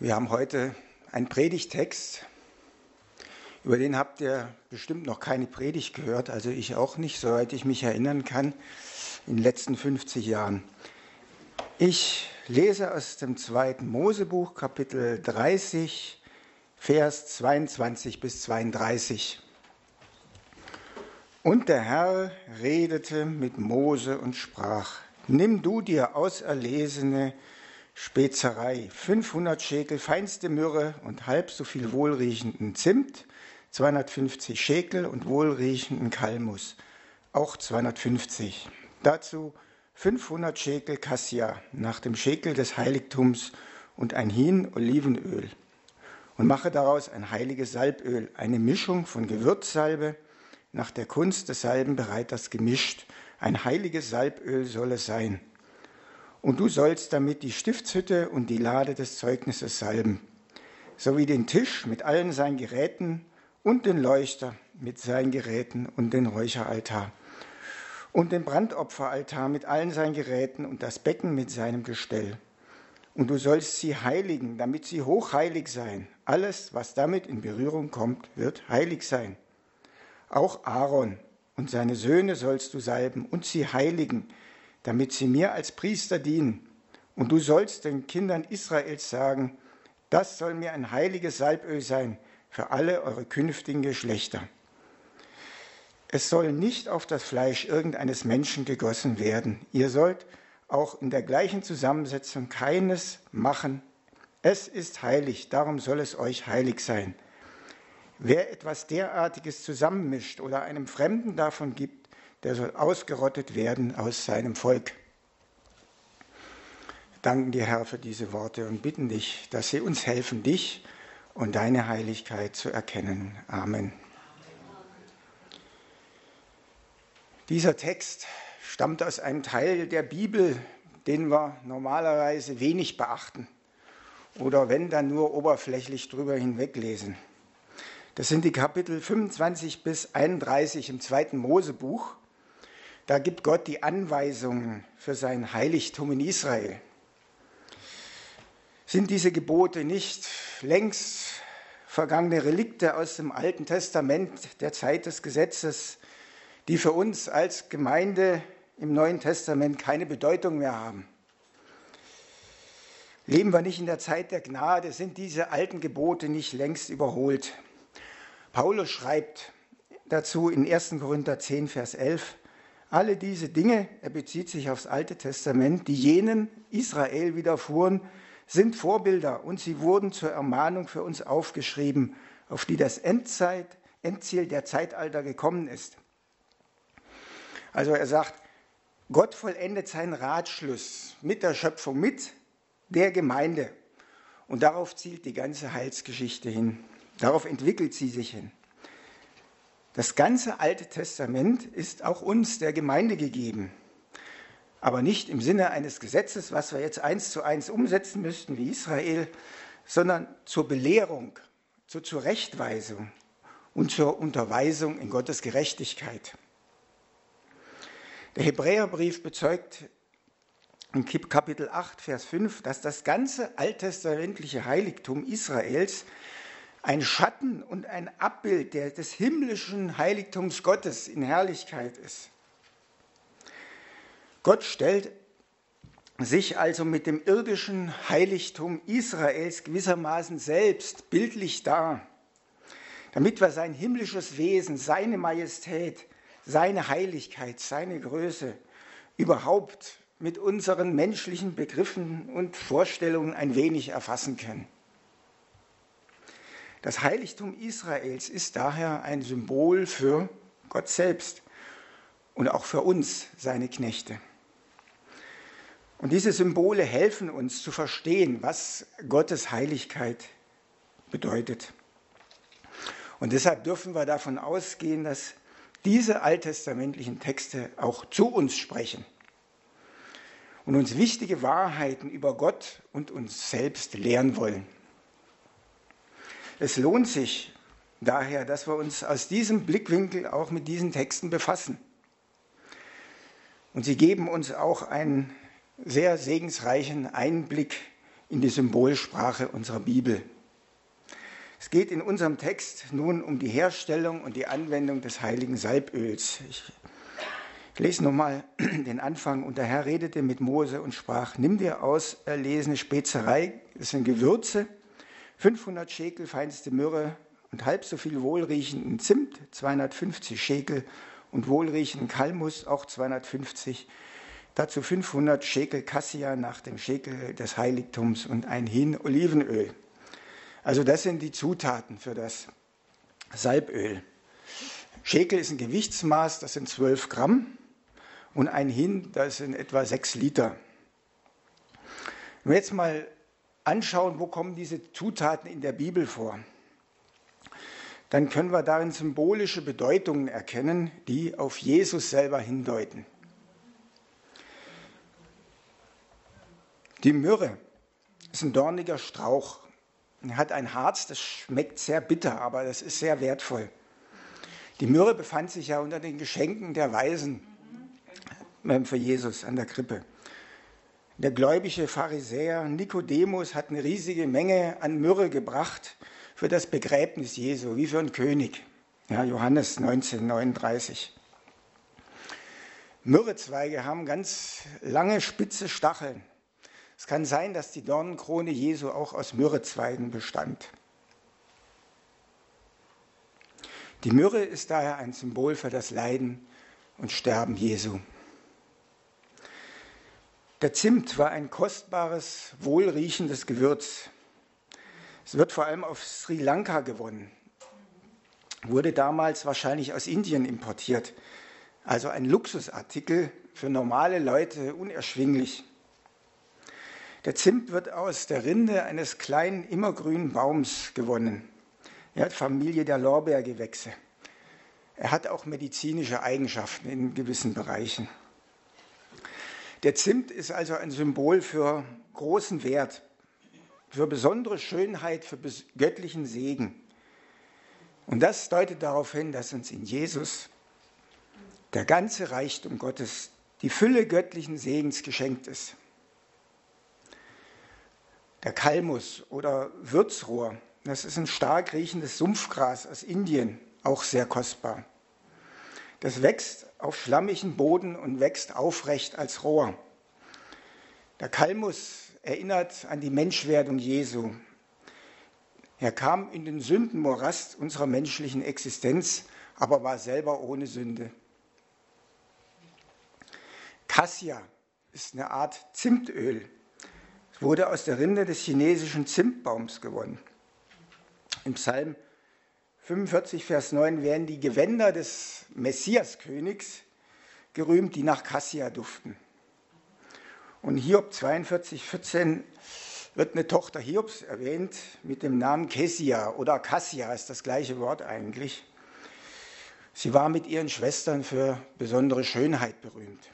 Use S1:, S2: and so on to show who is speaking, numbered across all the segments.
S1: Wir haben heute einen Predigttext, über den habt ihr bestimmt noch keine Predigt gehört, also ich auch nicht, soweit ich mich erinnern kann, in den letzten 50 Jahren. Ich lese aus dem 2. Mosebuch, Kapitel 30, Vers 22 bis 32. Und der Herr redete mit Mose und sprach: Nimm du dir auserlesene Spezerei, 500 Schekel feinste Myrrhe und halb so viel wohlriechenden Zimt, 250 Schekel und wohlriechenden Kalmus, auch 250. Dazu 500 Schekel Kassia nach dem Schekel des Heiligtums und ein Hin Olivenöl. Und mache daraus ein heiliges Salböl, eine Mischung von Gewürzsalbe, nach der Kunst des Salbenbereiters gemischt. Ein heiliges Salböl soll es sein. Und du sollst damit die Stiftshütte und die Lade des Zeugnisses salben, sowie den Tisch mit allen seinen Geräten und den Leuchter mit seinen Geräten und den Räucheraltar und den Brandopferaltar mit allen seinen Geräten und das Becken mit seinem Gestell. Und du sollst sie heiligen, damit sie hochheilig seien. Alles, was damit in Berührung kommt, wird heilig sein. Auch Aaron und seine Söhne sollst du salben und sie heiligen, damit sie mir als Priester dienen. Und du sollst den Kindern Israels sagen: Das soll mir ein heiliges Salböl sein für alle eure künftigen Geschlechter. Es soll nicht auf das Fleisch irgendeines Menschen gegossen werden. Ihr sollt auch in der gleichen Zusammensetzung keines machen. Es ist heilig, darum soll es euch heilig sein. Wer etwas derartiges zusammenmischt oder einem Fremden davon gibt, der soll ausgerottet werden aus seinem Volk. Wir danken dir, Herr, für diese Worte und bitten dich, dass sie uns helfen, dich und deine Heiligkeit zu erkennen. Amen. Dieser Text stammt aus einem Teil der Bibel, den wir normalerweise wenig beachten oder wenn dann nur oberflächlich drüber hinweglesen. Das sind die Kapitel 25 bis 31 im 2. Mosebuch. Da gibt Gott die Anweisungen für sein Heiligtum in Israel. Sind diese Gebote nicht längst vergangene Relikte aus dem Alten Testament der Zeit des Gesetzes, die für uns als Gemeinde im Neuen Testament keine Bedeutung mehr haben? Leben wir nicht in der Zeit der Gnade? Sind diese alten Gebote nicht längst überholt? Paulus schreibt dazu in 1. Korinther 10, Vers 11, alle diese Dinge, er bezieht sich aufs Alte Testament, die jenen Israel widerfuhren, sind Vorbilder und sie wurden zur Ermahnung für uns aufgeschrieben, auf die das Endziel der Zeitalter gekommen ist. Also er sagt, Gott vollendet seinen Ratschluss mit der Schöpfung, mit der Gemeinde. Und darauf zielt die ganze Heilsgeschichte hin. Darauf entwickelt sie sich hin. Das ganze Alte Testament ist auch uns, der Gemeinde, gegeben. Aber nicht im Sinne eines Gesetzes, was wir jetzt 1:1 umsetzen müssten wie Israel, sondern zur Belehrung, zur Zurechtweisung und zur Unterweisung in Gottes Gerechtigkeit. Der Hebräerbrief bezeugt in Kapitel 8, Vers 5, dass das ganze alttestamentliche Heiligtum Israels ein Schatten und ein Abbild des himmlischen Heiligtums Gottes in Herrlichkeit ist. Gott stellt sich also mit dem irdischen Heiligtum Israels gewissermaßen selbst bildlich dar, damit wir sein himmlisches Wesen, seine Majestät, seine Heiligkeit, seine Größe überhaupt mit unseren menschlichen Begriffen und Vorstellungen ein wenig erfassen können. Das Heiligtum Israels ist daher ein Symbol für Gott selbst und auch für uns, seine Knechte. Und diese Symbole helfen uns zu verstehen, was Gottes Heiligkeit bedeutet. Und deshalb dürfen wir davon ausgehen, dass diese alttestamentlichen Texte auch zu uns sprechen und uns wichtige Wahrheiten über Gott und uns selbst lehren wollen. Es lohnt sich daher, dass wir uns aus diesem Blickwinkel auch mit diesen Texten befassen. Und sie geben uns auch einen sehr segensreichen Einblick in die Symbolsprache unserer Bibel. Es geht in unserem Text nun um die Herstellung und die Anwendung des heiligen Salböls. Ich lese nochmal den Anfang. Und der Herr redete mit Mose und sprach: Nimm dir auserlesene Spezerei, das sind Gewürze, 500 Schekel feinste Myrrhe und halb so viel wohlriechenden Zimt, 250 Schekel, und wohlriechenden Kalmus, auch 250. Dazu 500 Schekel Kassia nach dem Schekel des Heiligtums und ein Hin Olivenöl. Also das sind die Zutaten für das Salböl. Schekel ist ein Gewichtsmaß, das sind 12 Gramm. Und ein Hin, das sind etwa 6 Liter. Wenn wir jetzt mal anschauen, wo kommen diese Zutaten in der Bibel vor, dann können wir darin symbolische Bedeutungen erkennen, die auf Jesus selber hindeuten. Die Myrrhe ist ein dorniger Strauch. Er hat ein Harz, das schmeckt sehr bitter, aber das ist sehr wertvoll. Die Myrrhe befand sich ja unter den Geschenken der Weisen für Jesus an der Krippe. Der gläubige Pharisäer Nikodemus hat eine riesige Menge an Myrrhe gebracht für das Begräbnis Jesu, wie für einen König. Ja, Johannes 19,39. Myrrhezweige haben ganz lange, spitze Stacheln. Es kann sein, dass die Dornenkrone Jesu auch aus Myrrhezweigen bestand. Die Myrrhe ist daher ein Symbol für das Leiden und Sterben Jesu. Der Zimt war ein kostbares, wohlriechendes Gewürz. Es wird vor allem auf Sri Lanka gewonnen. Wurde damals wahrscheinlich aus Indien importiert. Also ein Luxusartikel, für normale Leute unerschwinglich. Der Zimt wird aus der Rinde eines kleinen, immergrünen Baums gewonnen. Er hat Familie der Lorbeergewächse. Er hat auch medizinische Eigenschaften in gewissen Bereichen. Der Zimt ist also ein Symbol für großen Wert, für besondere Schönheit, für göttlichen Segen. Und das deutet darauf hin, dass uns in Jesus der ganze Reichtum Gottes, die Fülle göttlichen Segens geschenkt ist. Der Kalmus oder Würzrohr, das ist ein stark riechendes Sumpfgras aus Indien, auch sehr kostbar. Das wächst auf schlammigen Boden und wächst aufrecht als Rohr. Der Kalmus erinnert an die Menschwerdung Jesu. Er kam in den Sündenmorast unserer menschlichen Existenz, aber war selber ohne Sünde. Kassia ist eine Art Zimtöl. Es wurde aus der Rinde des chinesischen Zimtbaums gewonnen. Im Psalm 45, Vers 9 werden die Gewänder des Messiaskönigs gerühmt, die nach Kassia duften. Und Hiob 42, 14 wird eine Tochter Hiobs erwähnt mit dem Namen Kesia oder Kassia, ist das gleiche Wort eigentlich. Sie war mit ihren Schwestern für besondere Schönheit berühmt.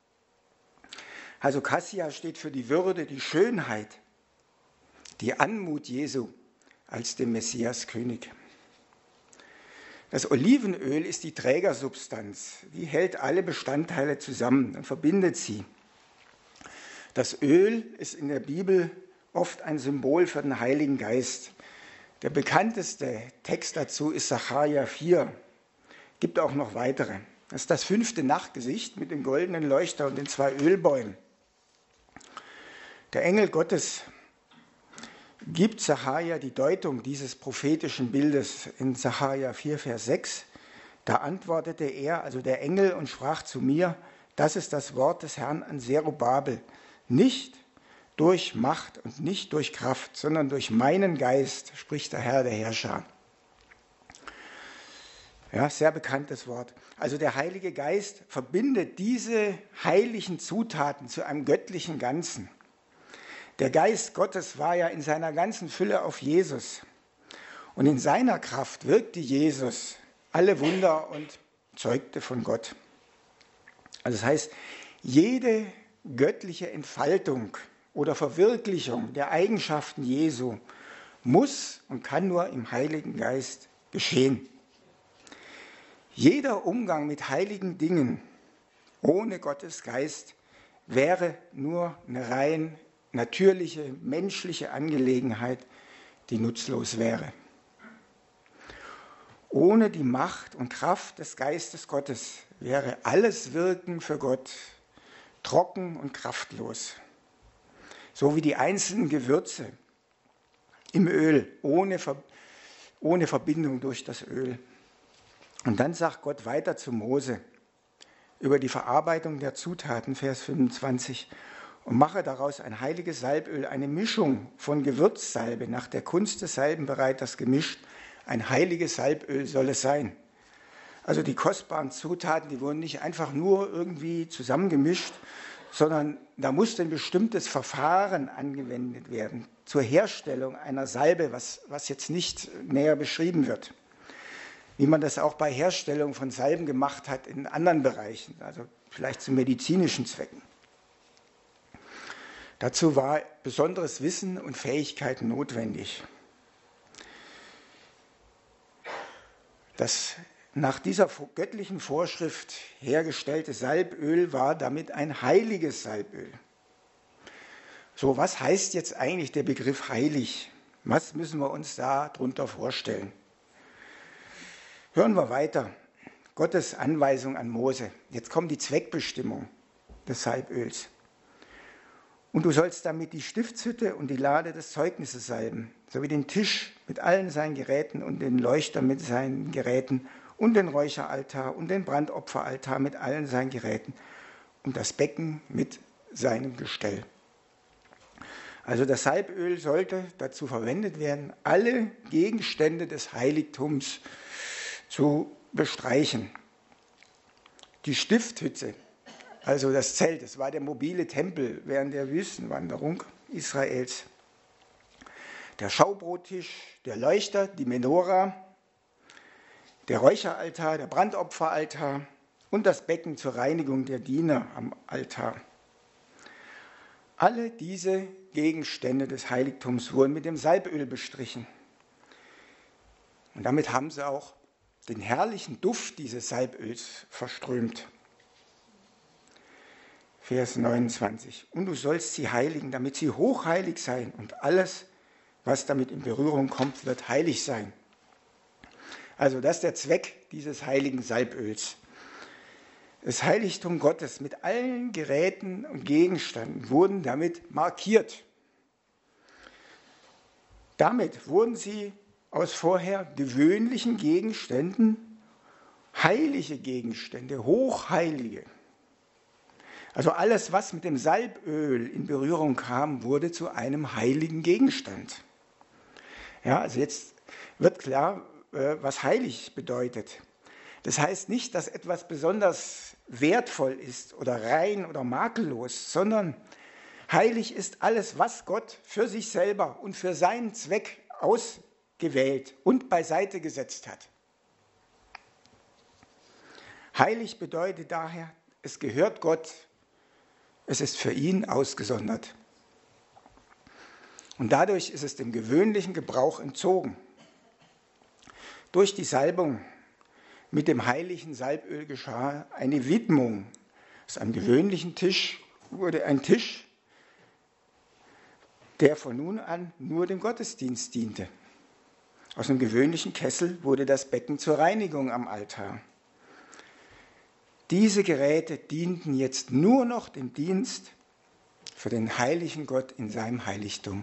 S1: Also Kassia steht für die Würde, die Schönheit, die Anmut Jesu als dem Messiaskönig. Das Olivenöl ist die Trägersubstanz, die hält alle Bestandteile zusammen und verbindet sie. Das Öl ist in der Bibel oft ein Symbol für den Heiligen Geist. Der bekannteste Text dazu ist Sacharja 4. Gibt auch noch weitere. Das ist das 5. Nachtgesicht mit dem goldenen Leuchter und den 2 Ölbäumen. Der Engel Gottes gibt Sacharja die Deutung dieses prophetischen Bildes in Sacharja 4, Vers 6. Da antwortete er, also der Engel, und sprach zu mir: Das ist das Wort des Herrn an Zerubabel. Nicht durch Macht und nicht durch Kraft, sondern durch meinen Geist, spricht der Herr der Herrscher. Ja, sehr bekanntes Wort. Also der Heilige Geist verbindet diese heiligen Zutaten zu einem göttlichen Ganzen. Der Geist Gottes war ja in seiner ganzen Fülle auf Jesus. Und in seiner Kraft wirkte Jesus alle Wunder und zeugte von Gott. Also das heißt, jede göttliche Entfaltung oder Verwirklichung der Eigenschaften Jesu muss und kann nur im Heiligen Geist geschehen. Jeder Umgang mit heiligen Dingen ohne Gottes Geist wäre nur eine rein natürliche, menschliche Angelegenheit, die nutzlos wäre. Ohne die Macht und Kraft des Geistes Gottes wäre alles Wirken für Gott trocken und kraftlos. So wie die einzelnen Gewürze im Öl, ohne Verbindung durch das Öl. Und dann sagt Gott weiter zu Mose über die Verarbeitung der Zutaten, Vers 25, und mache daraus ein heiliges Salböl, eine Mischung von Gewürzsalbe, nach der Kunst des Salbenbereiters gemischt. Ein heiliges Salböl soll es sein. Also die kostbaren Zutaten, die wurden nicht einfach nur irgendwie zusammengemischt, sondern da musste ein bestimmtes Verfahren angewendet werden zur Herstellung einer Salbe, was jetzt nicht näher beschrieben wird. Wie man das auch bei Herstellung von Salben gemacht hat in anderen Bereichen, also vielleicht zu medizinischen Zwecken. Dazu war besonderes Wissen und Fähigkeiten notwendig. Das nach dieser göttlichen Vorschrift hergestellte Salböl war damit ein heiliges Salböl. So, was heißt jetzt eigentlich der Begriff heilig? Was müssen wir uns da drunter vorstellen? Hören wir weiter. Gottes Anweisung an Mose. Jetzt kommt die Zweckbestimmung des Salböls. Und du sollst damit die Stiftshütte und die Lade des Zeugnisses salben, sowie den Tisch mit allen seinen Geräten und den Leuchter mit seinen Geräten und den Räucheraltar und den Brandopferaltar mit allen seinen Geräten und das Becken mit seinem Gestell. Also das Salböl sollte dazu verwendet werden, alle Gegenstände des Heiligtums zu bestreichen. Die Stifthütte, also das Zelt, es war der mobile Tempel während der Wüstenwanderung Israels. Der Schaubrottisch, der Leuchter, die Menora, der Räucheraltar, der Brandopferaltar und das Becken zur Reinigung der Diener am Altar. Alle diese Gegenstände des Heiligtums wurden mit dem Salböl bestrichen. Und damit haben sie auch den herrlichen Duft dieses Salböls verströmt. Vers 29. Und du sollst sie heiligen, damit sie hochheilig seien und alles, was damit in Berührung kommt, wird heilig sein. Also das ist der Zweck dieses heiligen Salböls. Das Heiligtum Gottes mit allen Geräten und Gegenständen wurden damit markiert. Damit wurden sie aus vorher gewöhnlichen Gegenständen heilige Gegenstände, hochheilige. Also alles, was mit dem Salböl in Berührung kam, wurde zu einem heiligen Gegenstand. Ja, also jetzt wird klar, was heilig bedeutet. Das heißt nicht, dass etwas besonders wertvoll ist oder rein oder makellos, sondern heilig ist alles, was Gott für sich selber und für seinen Zweck ausgewählt und beiseite gesetzt hat. Heilig bedeutet daher, es gehört Gott, es ist für ihn ausgesondert. Und dadurch ist es dem gewöhnlichen Gebrauch entzogen. Durch die Salbung mit dem heiligen Salböl geschah eine Widmung. Aus einem gewöhnlichen Tisch wurde ein Tisch, der von nun an nur dem Gottesdienst diente. Aus einem gewöhnlichen Kessel wurde das Becken zur Reinigung am Altar. Diese Geräte dienten jetzt nur noch dem Dienst für den heiligen Gott in seinem Heiligtum.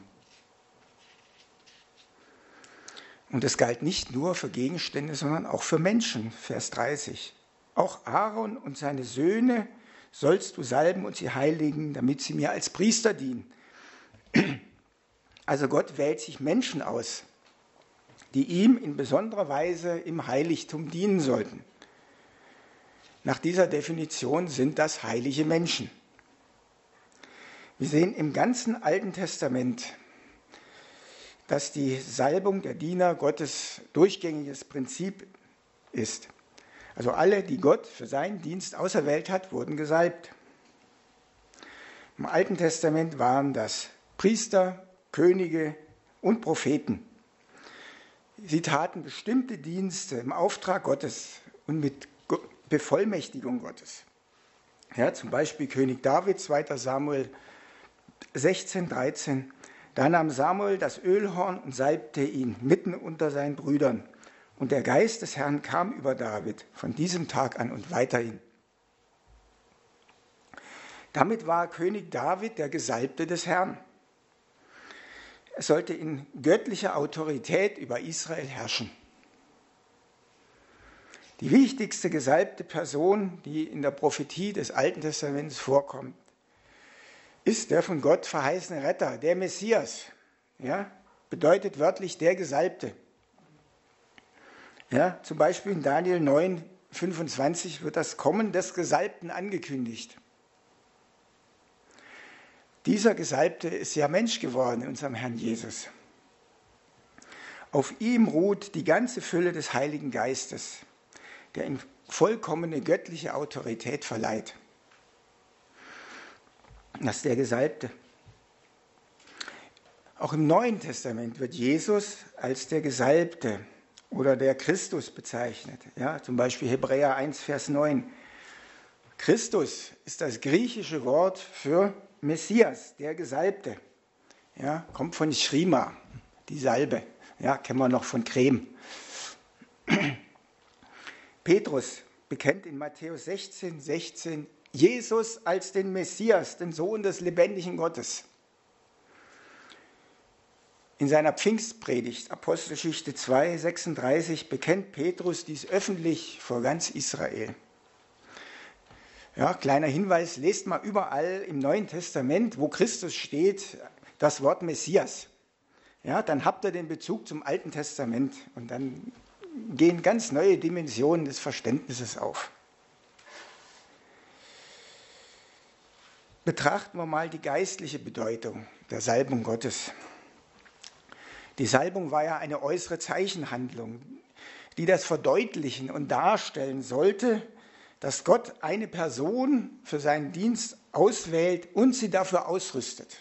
S1: Und es galt nicht nur für Gegenstände, sondern auch für Menschen, Vers 30. Auch Aaron und seine Söhne sollst du salben und sie heiligen, damit sie mir als Priester dienen. Also Gott wählt sich Menschen aus, die ihm in besonderer Weise im Heiligtum dienen sollten. Nach dieser Definition sind das heilige Menschen. Wir sehen im ganzen Alten Testament, dass die Salbung der Diener Gottes durchgängiges Prinzip ist. Also alle, die Gott für seinen Dienst auserwählt hat, wurden gesalbt. Im Alten Testament waren das Priester, Könige und Propheten. Sie taten bestimmte Dienste im Auftrag Gottes und mit Bevollmächtigung Gottes. Ja, zum Beispiel König David, 2. Samuel 16,13. Da nahm Samuel das Ölhorn und salbte ihn mitten unter seinen Brüdern. Und der Geist des Herrn kam über David von diesem Tag an und weiterhin. Damit war König David der Gesalbte des Herrn. Er sollte in göttlicher Autorität über Israel herrschen. Die wichtigste gesalbte Person, die in der Prophetie des Alten Testaments vorkommt, ist der von Gott verheißene Retter, der Messias. Ja, bedeutet wörtlich der Gesalbte. Ja, zum Beispiel in Daniel 9,25 wird das Kommen des Gesalbten angekündigt. Dieser Gesalbte ist ja Mensch geworden in unserem Herrn Jesus. Auf ihm ruht die ganze Fülle des Heiligen Geistes, der ihm vollkommene göttliche Autorität verleiht. Das ist der Gesalbte. Auch im Neuen Testament wird Jesus als der Gesalbte oder der Christus bezeichnet. Ja, zum Beispiel Hebräer 1, Vers 9. Christus ist das griechische Wort für Messias, der Gesalbte. Ja, kommt von Schrima, die Salbe. Ja, kennen wir noch von Creme. Petrus bekennt in Matthäus 16,16 Jesus als den Messias, den Sohn des lebendigen Gottes. In seiner Pfingstpredigt, Apostelgeschichte 2,36, bekennt Petrus dies öffentlich vor ganz Israel. Ja, kleiner Hinweis, lest mal überall im Neuen Testament, wo Christus steht, das Wort Messias. Ja, dann habt ihr den Bezug zum Alten Testament und dann gehen ganz neue Dimensionen des Verständnisses auf. Betrachten wir mal die geistliche Bedeutung der Salbung Gottes. Die Salbung war ja eine äußere Zeichenhandlung, die das verdeutlichen und darstellen sollte, dass Gott eine Person für seinen Dienst auswählt und sie dafür ausrüstet.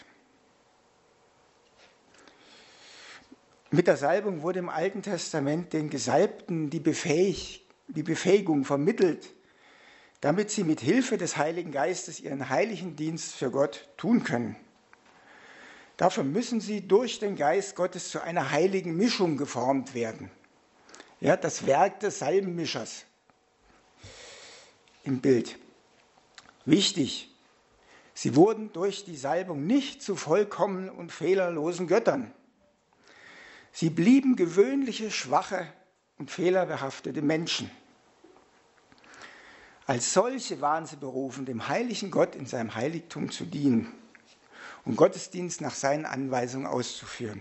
S1: Mit der Salbung wurde im Alten Testament den Gesalbten die Befähigung vermittelt, damit sie mit Hilfe des Heiligen Geistes ihren heiligen Dienst für Gott tun können. Dafür müssen sie durch den Geist Gottes zu einer heiligen Mischung geformt werden. Ja, das Werk des Salbenmischers im Bild. Wichtig, sie wurden durch die Salbung nicht zu vollkommenen und fehlerlosen Göttern. Sie blieben gewöhnliche, schwache und fehlerbehaftete Menschen. Als solche waren sie berufen, dem heiligen Gott in seinem Heiligtum zu dienen und Gottesdienst nach seinen Anweisungen auszuführen.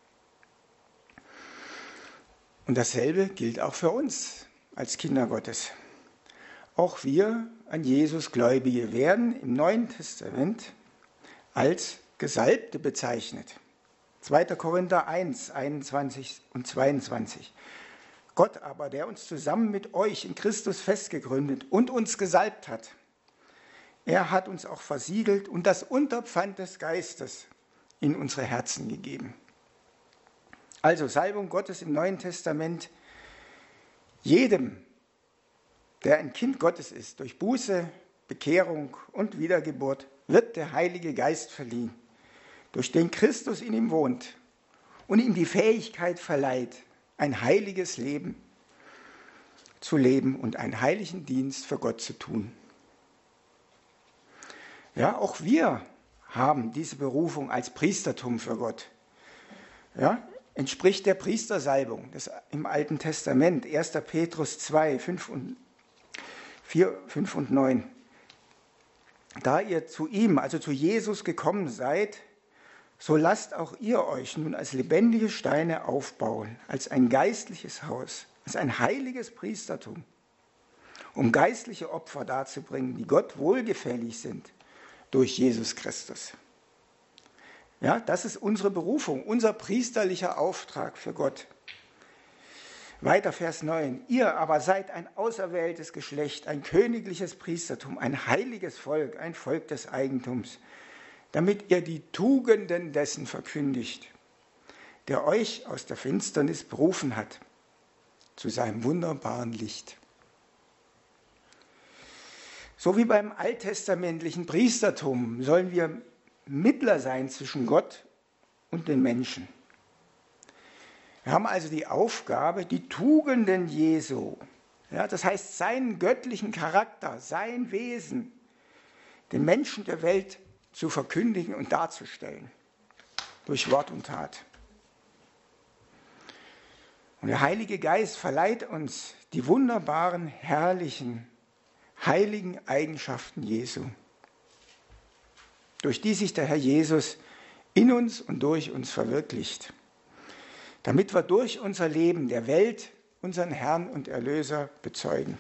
S1: Und dasselbe gilt auch für uns als Kinder Gottes. Auch wir an Jesus Gläubige werden im Neuen Testament als Gesalbte bezeichnet. 2. Korinther 1, 21 und 22. Gott aber, der uns zusammen mit euch in Christus festgegründet und uns gesalbt hat, er hat uns auch versiegelt und das Unterpfand des Geistes in unsere Herzen gegeben. Also Salbung Gottes im Neuen Testament. Jedem, der ein Kind Gottes ist, durch Buße, Bekehrung und Wiedergeburt, wird der Heilige Geist verliehen, durch den Christus in ihm wohnt und ihm die Fähigkeit verleiht, ein heiliges Leben zu leben und einen heiligen Dienst für Gott zu tun. Ja, auch wir haben diese Berufung als Priestertum für Gott. Ja, entspricht der Priestersalbung im Alten Testament, 1. Petrus 2, 5 und 9. Da ihr zu ihm, also zu Jesus gekommen seid, so lasst auch ihr euch nun als lebendige Steine aufbauen, als ein geistliches Haus, als ein heiliges Priestertum, um geistliche Opfer darzubringen, die Gott wohlgefällig sind durch Jesus Christus. Ja, das ist unsere Berufung, unser priesterlicher Auftrag für Gott. Weiter Vers 9. Ihr aber seid ein auserwähltes Geschlecht, ein königliches Priestertum, ein heiliges Volk, ein Volk des Eigentums, damit ihr die Tugenden dessen verkündigt, der euch aus der Finsternis berufen hat, zu seinem wunderbaren Licht. So wie beim alttestamentlichen Priestertum sollen wir Mittler sein zwischen Gott und den Menschen. Wir haben also die Aufgabe, die Tugenden Jesu, ja, das heißt seinen göttlichen Charakter, sein Wesen, den Menschen der Welt zu verkündigen und darzustellen, durch Wort und Tat. Und der Heilige Geist verleiht uns die wunderbaren, herrlichen, heiligen Eigenschaften Jesu, durch die sich der Herr Jesus in uns und durch uns verwirklicht, damit wir durch unser Leben der Welt unseren Herrn und Erlöser bezeugen.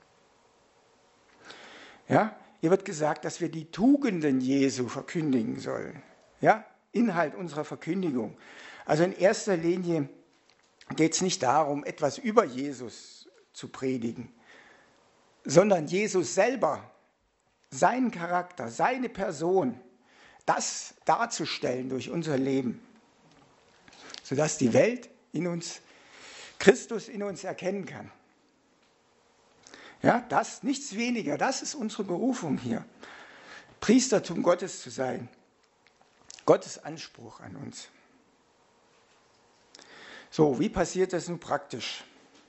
S1: Ja, hier wird gesagt, dass wir die Tugenden Jesu verkündigen sollen. Ja, Inhalt unserer Verkündigung. Also in erster Linie geht es nicht darum, etwas über Jesus zu predigen, sondern Jesus selber, seinen Charakter, seine Person, das darzustellen durch unser Leben, sodass die Welt in uns, Christus in uns erkennen kann. Ja, das, nichts weniger, das ist unsere Berufung hier. Priestertum Gottes zu sein, Gottes Anspruch an uns. So, wie passiert das nun praktisch?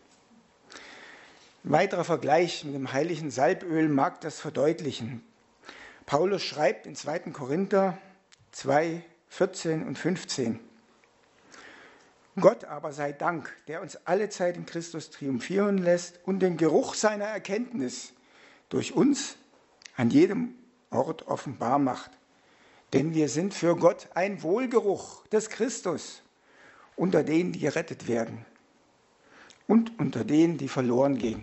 S1: Ein weiterer Vergleich mit dem heiligen Salböl mag das verdeutlichen. Paulus schreibt in 2. Korinther 2, 14 und 15. Gott aber sei Dank, der uns alle Zeit in Christus triumphieren lässt und den Geruch seiner Erkenntnis durch uns an jedem Ort offenbar macht. Denn wir sind für Gott ein Wohlgeruch des Christus unter denen, die gerettet werden und unter denen, die verloren gehen.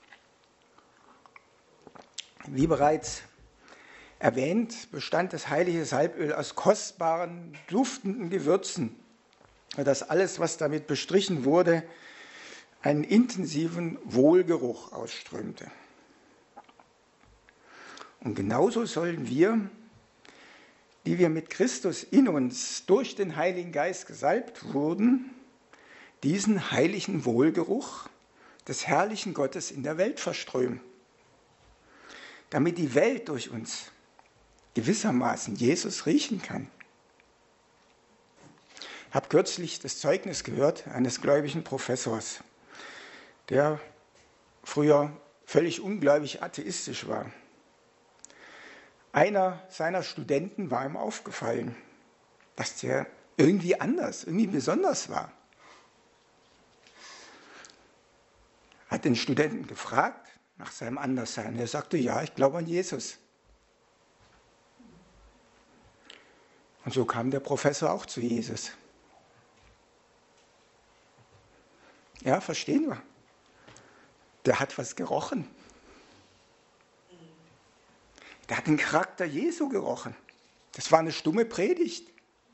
S1: Wie bereits erwähnt, bestand das heilige Salböl aus kostbaren, duftenden Gewürzen, dass alles, was damit bestrichen wurde, einen intensiven Wohlgeruch ausströmte. Und genauso sollen wir, die wir mit Christus in uns durch den Heiligen Geist gesalbt wurden, diesen heiligen Wohlgeruch des herrlichen Gottes in der Welt verströmen, damit die Welt durch uns gewissermaßen Jesus riechen kann. Ich habe kürzlich das Zeugnis gehört eines gläubigen Professors, der früher völlig ungläubig atheistisch war. Einer seiner Studenten war ihm aufgefallen, dass der irgendwie anders, irgendwie besonders war. Hat den Studenten gefragt nach seinem Anderssein. Er sagte, ja, ich glaube an Jesus. Und so kam der Professor auch zu Jesus. Ja, verstehen wir. Der hat was gerochen. Der hat den Charakter Jesu gerochen. Das war eine stumme Predigt.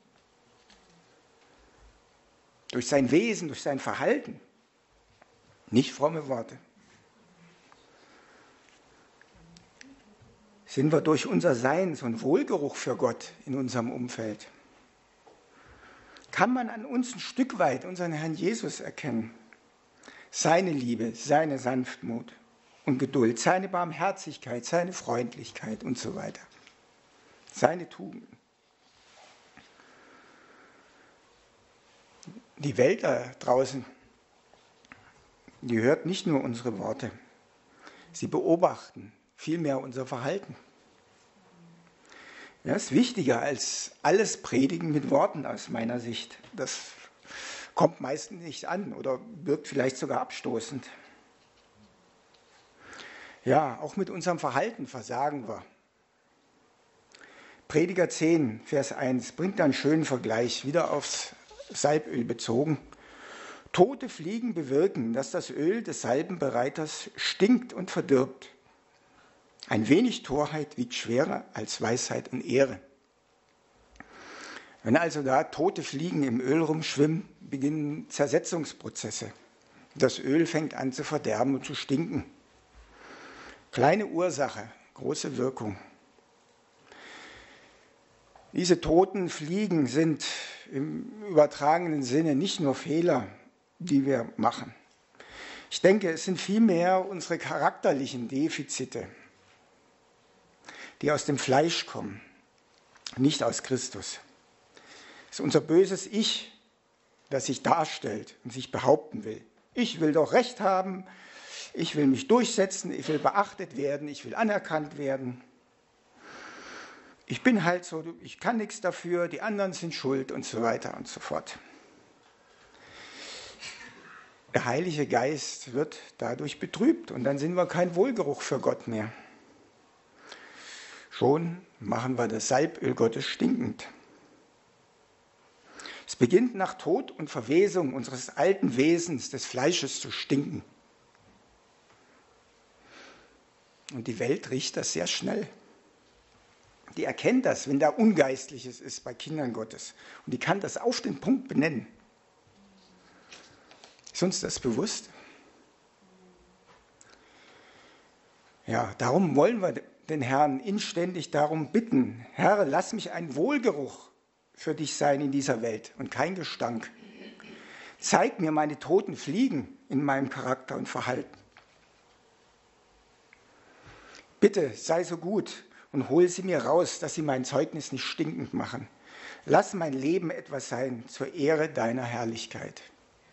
S1: Durch sein Wesen, durch sein Verhalten. Nicht fromme Worte. Sind wir durch unser Sein so ein Wohlgeruch für Gott in unserem Umfeld? Kann man an uns ein Stück weit unseren Herrn Jesus erkennen? Seine Liebe, seine Sanftmut und Geduld, seine Barmherzigkeit, seine Freundlichkeit und so weiter. Seine Tugenden. Die Welt da draußen, die hört nicht nur unsere Worte, sie beobachten vielmehr unser Verhalten. Ja, ist wichtiger als alles Predigen mit Worten aus meiner Sicht. Das kommt meistens nicht an oder wirkt vielleicht sogar abstoßend. Ja, auch mit unserem Verhalten versagen wir. Prediger 10, Vers 1 bringt einen schönen Vergleich, wieder aufs Salböl bezogen. Tote Fliegen bewirken, dass das Öl des Salbenbereiters stinkt und verdirbt. Ein wenig Torheit wiegt schwerer als Weisheit und Ehre. Wenn also da tote Fliegen im Öl rumschwimmen, beginnen Zersetzungsprozesse. Das Öl fängt an zu verderben und zu stinken. Kleine Ursache, große Wirkung. Diese toten Fliegen sind im übertragenen Sinne nicht nur Fehler, die wir machen. Ich denke, es sind vielmehr unsere charakterlichen Defizite, die aus dem Fleisch kommen. nicht aus Christus. Es ist unser böses Ich, das sich darstellt und sich behaupten will. Ich will doch Recht haben, ich will mich durchsetzen, ich will beachtet werden, ich will anerkannt werden. Ich bin halt so, ich kann nichts dafür, die anderen sind schuld und so weiter und so fort. Der Heilige Geist wird dadurch betrübt und dann sind wir kein Wohlgeruch für Gott mehr. Schon machen wir das Salböl Gottes stinkend. Es beginnt nach Tod und Verwesung unseres alten Wesens, des Fleisches, zu stinken. Und die Welt riecht das sehr schnell. Die erkennt das, wenn da Ungeistliches ist bei Kindern Gottes. Und die kann das auf den Punkt benennen. Ist uns das bewusst? Ja, darum wollen wir den Herrn inständig darum bitten. Herr, lass mich ein Wohlgeruch für dich sein in dieser Welt und kein Gestank. Zeig mir meine toten Fliegen in meinem Charakter und Verhalten. Bitte, sei so gut und hol sie mir raus, dass sie mein Zeugnis nicht stinkend machen. Lass mein Leben etwas sein zur Ehre deiner Herrlichkeit.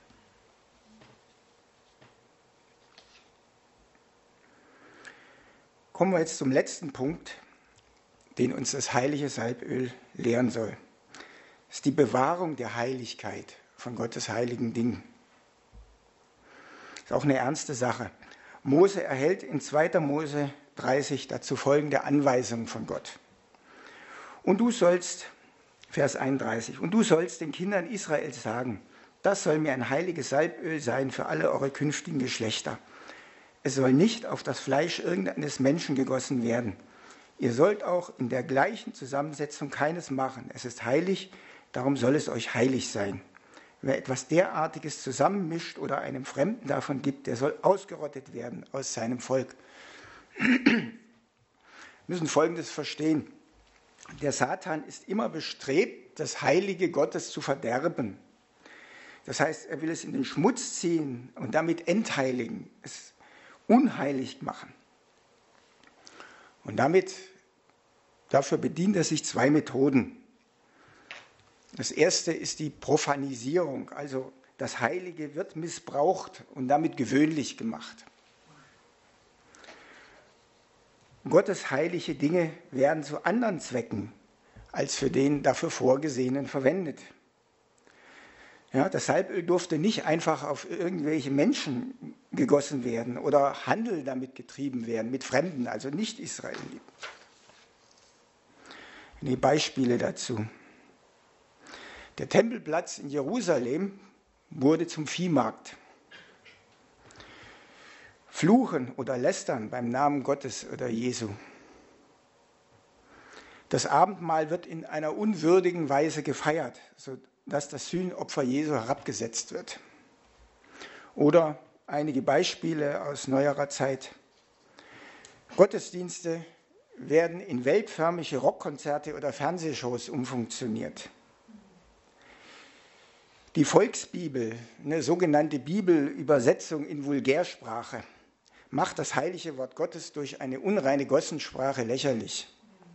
S1: Kommen wir jetzt zum letzten Punkt, den uns das heilige Salböl lehren soll. Das ist die Bewahrung der Heiligkeit von Gottes heiligen Dingen. Das ist auch eine ernste Sache. Mose erhält in 2. Mose 30 dazu folgende Anweisungen von Gott. Und du sollst, Vers 31, und du sollst den Kindern Israels sagen, das soll mir ein heiliges Salböl sein für alle eure künftigen Geschlechter. Es soll nicht auf das Fleisch irgendeines Menschen gegossen werden. Ihr sollt auch in der gleichen Zusammensetzung keines machen. Es ist heilig, darum soll es euch heilig sein. Wer etwas derartiges zusammenmischt oder einem Fremden davon gibt, der soll ausgerottet werden aus seinem Volk. Wir müssen Folgendes verstehen. Der Satan ist immer bestrebt, das Heilige Gottes zu verderben. Das heißt, er will es in den Schmutz ziehen und damit entheiligen, es unheilig machen. Und dafür bedient er sich 2 Methoden. Das erste ist die Profanisierung, also das Heilige wird missbraucht und damit gewöhnlich gemacht. Gottes heilige Dinge werden zu anderen Zwecken als für den dafür Vorgesehenen verwendet. Ja, das Salböl durfte nicht einfach auf irgendwelche Menschen gegossen werden oder Handel damit getrieben werden, mit Fremden, also nicht Israeliten. Einige Beispiele dazu. Der Tempelplatz in Jerusalem wurde zum Viehmarkt. Fluchen oder lästern beim Namen Gottes oder Jesu. Das Abendmahl wird in einer unwürdigen Weise gefeiert, sodass das Sühnopfer Jesu herabgesetzt wird. Oder einige Beispiele aus neuerer Zeit. Gottesdienste werden in weltförmige Rockkonzerte oder Fernsehshows umfunktioniert. Die Volksbibel, eine sogenannte Bibelübersetzung in Vulgärsprache, macht das heilige Wort Gottes durch eine unreine Gossensprache lächerlich.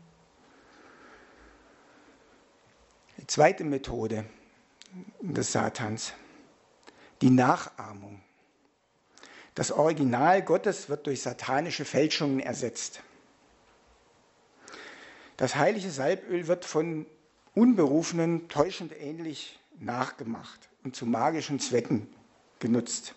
S1: Die zweite Methode des Satans, die Nachahmung. Das Original Gottes wird durch satanische Fälschungen ersetzt. Das heilige Salböl wird von Unberufenen täuschend ähnlich nachgemacht und zu magischen Zwecken genutzt.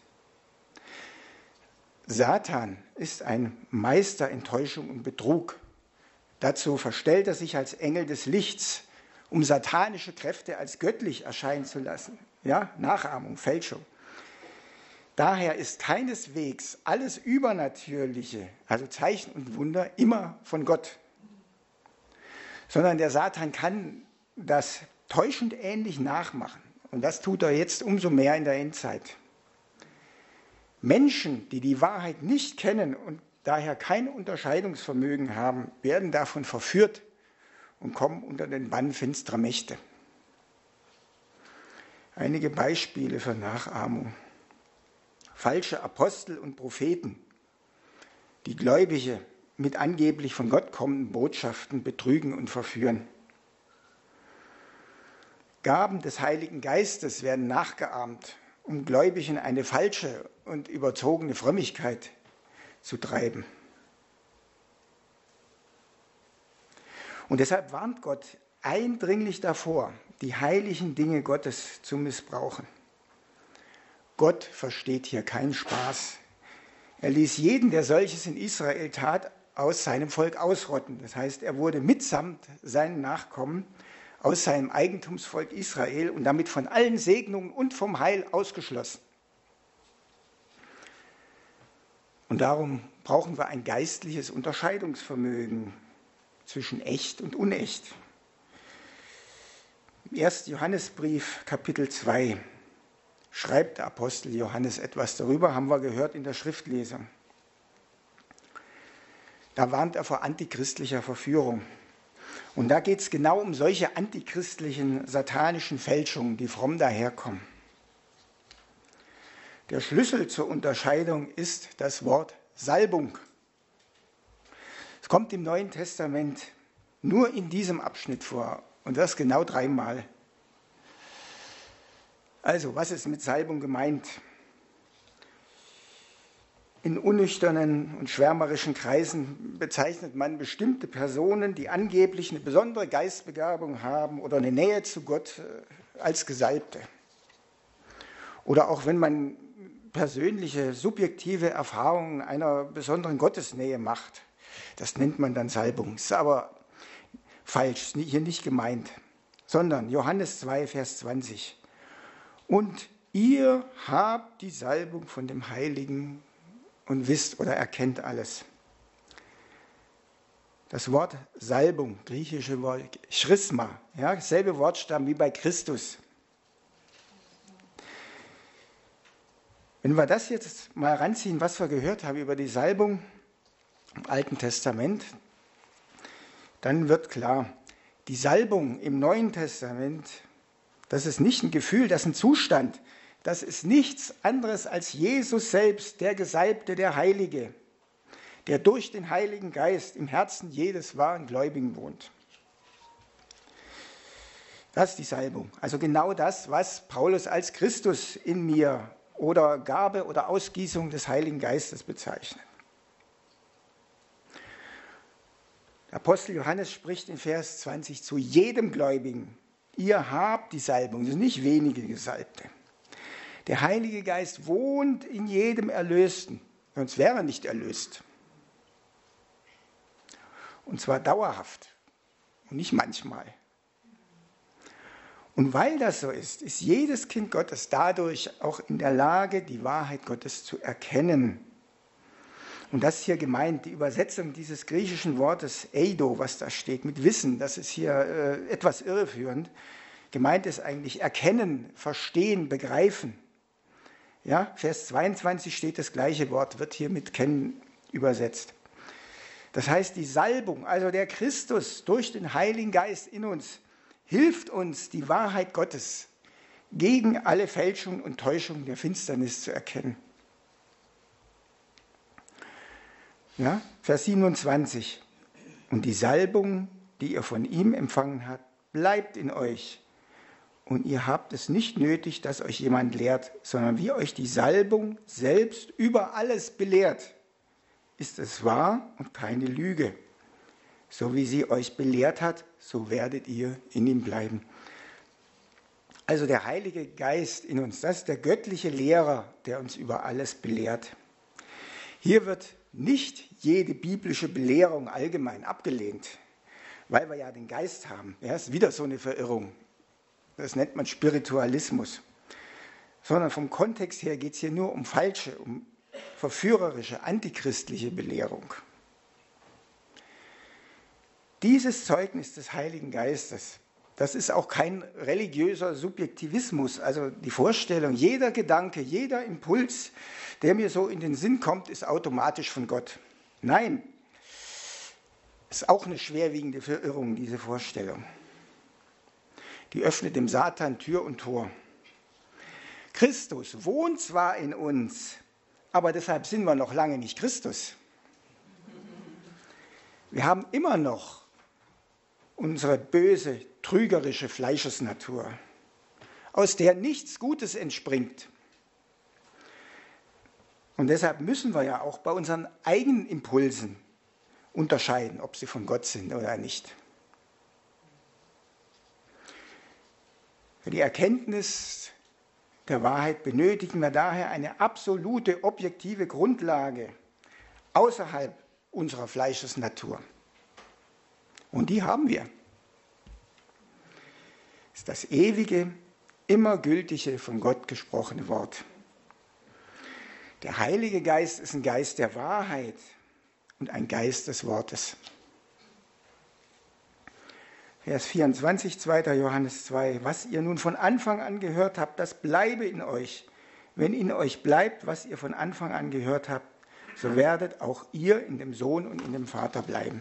S1: Satan ist ein Meister in Täuschung und Betrug. Dazu verstellt er sich als Engel des Lichts, um satanische Kräfte als göttlich erscheinen zu lassen. Ja, Nachahmung, Fälschung. Daher ist keineswegs alles Übernatürliche, also Zeichen und Wunder, immer von Gott. Sondern der Satan kann das täuschend ähnlich nachmachen. Und das tut er jetzt umso mehr in der Endzeit. Menschen, die die Wahrheit nicht kennen und daher kein Unterscheidungsvermögen haben, werden davon verführt und kommen unter den Bann finsterer Mächte. Einige Beispiele für Nachahmung. Falsche Apostel und Propheten, die Gläubige mit angeblich von Gott kommenden Botschaften betrügen und verführen. Gaben des Heiligen Geistes werden nachgeahmt, um Gläubigen eine falsche und überzogene Frömmigkeit zu treiben. Und deshalb warnt Gott eindringlich davor, die heiligen Dinge Gottes zu missbrauchen. Gott versteht hier keinen Spaß. Er ließ jeden, der solches in Israel tat, aus seinem Volk ausrotten. Das heißt, er wurde mitsamt seinen Nachkommen aus seinem Eigentumsvolk Israel und damit von allen Segnungen und vom Heil ausgeschlossen. Und darum brauchen wir ein geistliches Unterscheidungsvermögen zwischen echt und unecht. Im 1. Johannesbrief, Kapitel 2, schreibt der Apostel Johannes etwas darüber, haben wir gehört in der Schriftlesung. Da warnt er vor antichristlicher Verführung. Und da geht es genau um solche antichristlichen, satanischen Fälschungen, die fromm daherkommen. Der Schlüssel zur Unterscheidung ist das Wort Salbung. Es kommt im Neuen Testament nur in diesem Abschnitt vor und das genau 3-mal. Also, was ist mit Salbung gemeint? In unnüchternen und schwärmerischen Kreisen bezeichnet man bestimmte Personen, die angeblich eine besondere Geistbegabung haben oder eine Nähe zu Gott als Gesalbte. Oder auch wenn man persönliche, subjektive Erfahrungen einer besonderen Gottesnähe macht. Das nennt man dann Salbung. Ist aber falsch, hier nicht gemeint. Sondern Johannes 2, Vers 20. Und ihr habt die Salbung von dem Heiligen und wisst oder erkennt alles. Das Wort Salbung, griechische Wort Charisma, ja, dasselbe Wortstamm wie bei Christus. Wenn wir das jetzt mal ranziehen, was wir gehört haben über die Salbung im Alten Testament, dann wird klar, die Salbung im Neuen Testament, das ist nicht ein Gefühl, das ist ein Zustand. Das ist nichts anderes als Jesus selbst, der Gesalbte, der Heilige, der durch den Heiligen Geist im Herzen jedes wahren Gläubigen wohnt. Das ist die Salbung. Also genau das, was Paulus als Christus in mir oder Gabe oder Ausgießung des Heiligen Geistes bezeichnet. Der Apostel Johannes spricht in Vers 20 zu jedem Gläubigen. Ihr habt die Salbung, das sind nicht wenige Gesalbte. Der Heilige Geist wohnt in jedem Erlösten, sonst wäre er nicht erlöst. Und zwar dauerhaft und nicht manchmal. Und weil das so ist jedes Kind Gottes dadurch auch in der Lage, die Wahrheit Gottes zu erkennen. Und das ist hier gemeint, die Übersetzung dieses griechischen Wortes eido, was da steht, mit Wissen, das ist hier etwas irreführend. Gemeint ist eigentlich erkennen, verstehen, begreifen. Ja, Vers 22 steht das gleiche Wort, wird hier mit kennen übersetzt. Das heißt, die Salbung, also der Christus durch den Heiligen Geist in uns, hilft uns, die Wahrheit Gottes gegen alle Fälschung und Täuschung der Finsternis zu erkennen. Ja, Vers 27. Und die Salbung, die ihr von ihm empfangen habt, bleibt in euch. Und ihr habt es nicht nötig, dass euch jemand lehrt, sondern wie euch die Salbung selbst über alles belehrt, ist es wahr und keine Lüge. So wie sie euch belehrt hat, so werdet ihr in ihm bleiben. Also der Heilige Geist in uns, das ist der göttliche Lehrer, der uns über alles belehrt. Hier wird nicht jede biblische Belehrung allgemein abgelehnt, weil wir ja den Geist haben. Ja, ist wieder so eine Verirrung. Das nennt man Spiritualismus. Sondern vom Kontext her geht es hier nur um falsche, um verführerische, antichristliche Belehrung. Dieses Zeugnis des Heiligen Geistes, das ist auch kein religiöser Subjektivismus, also die Vorstellung, jeder Gedanke, jeder Impuls, der mir so in den Sinn kommt, ist automatisch von Gott. Nein, ist auch eine schwerwiegende Verirrung, diese Vorstellung. Die öffnet dem Satan Tür und Tor. Christus wohnt zwar in uns, aber deshalb sind wir noch lange nicht Christus. Wir haben immer noch unsere böse, trügerische Fleischesnatur. aus der nichts Gutes entspringt. Und deshalb müssen wir ja auch bei unseren eigenen Impulsen unterscheiden, ob sie von Gott sind oder nicht. Für die Erkenntnis der Wahrheit benötigen wir daher eine absolute objektive Grundlage außerhalb unserer Fleischesnatur. Und die haben wir. Das ist das ewige, immer gültige, von Gott gesprochene Wort. Der Heilige Geist ist ein Geist der Wahrheit und ein Geist des Wortes. Vers 24, 2. Johannes 2. Was ihr nun von Anfang an gehört habt, das bleibe in euch. Wenn in euch bleibt, was ihr von Anfang an gehört habt, so werdet auch ihr in dem Sohn und in dem Vater bleiben.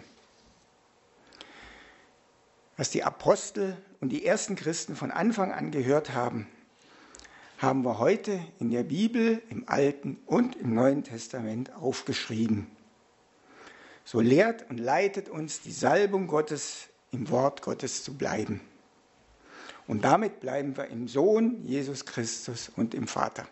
S1: Was die Apostel und die ersten Christen von Anfang an gehört haben, haben wir heute in der Bibel, im Alten und im Neuen Testament aufgeschrieben. So lehrt und leitet uns die Salbung Gottes, im Wort Gottes zu bleiben. Und damit bleiben wir im Sohn Jesus Christus und im Vater.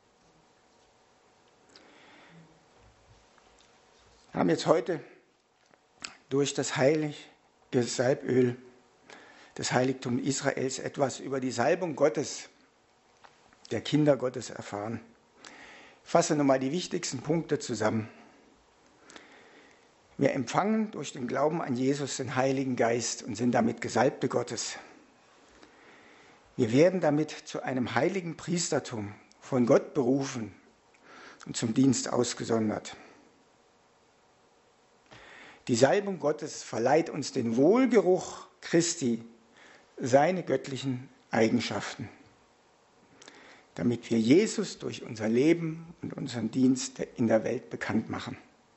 S1: Wir haben jetzt heute durch das heilige Salböl des Heiligtums Israels etwas über die Salbung Gottes, der Kinder Gottes, erfahren. Ich fasse nochmal die wichtigsten Punkte zusammen. Wir empfangen durch den Glauben an Jesus den Heiligen Geist und sind damit Gesalbte Gottes. Wir werden damit zu einem heiligen Priestertum, von Gott berufen und zum Dienst ausgesondert. Die Salbung Gottes verleiht uns den Wohlgeruch Christi, seine göttlichen Eigenschaften, damit wir Jesus durch unser Leben und unseren Dienst in der Welt bekannt machen.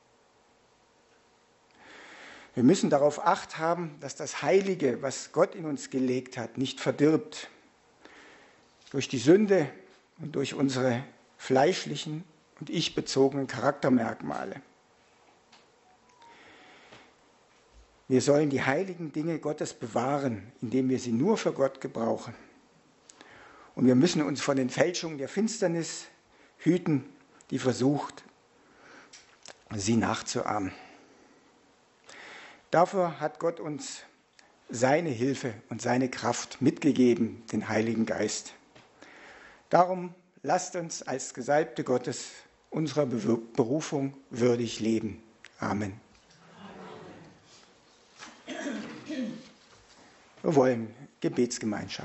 S1: Wir müssen darauf Acht haben, dass das Heilige, was Gott in uns gelegt hat, nicht verdirbt durch die Sünde und durch unsere fleischlichen und ich-bezogenen Charaktermerkmale. Wir sollen die heiligen Dinge Gottes bewahren, indem wir sie nur für Gott gebrauchen. Und wir müssen uns vor den Fälschungen der Finsternis hüten, die versucht, sie nachzuahmen. Dafür hat Gott uns seine Hilfe und seine Kraft mitgegeben, den Heiligen Geist. Darum lasst uns als Gesalbte Gottes unserer Berufung würdig leben. Amen. Wir wollen Gebetsgemeinschaft.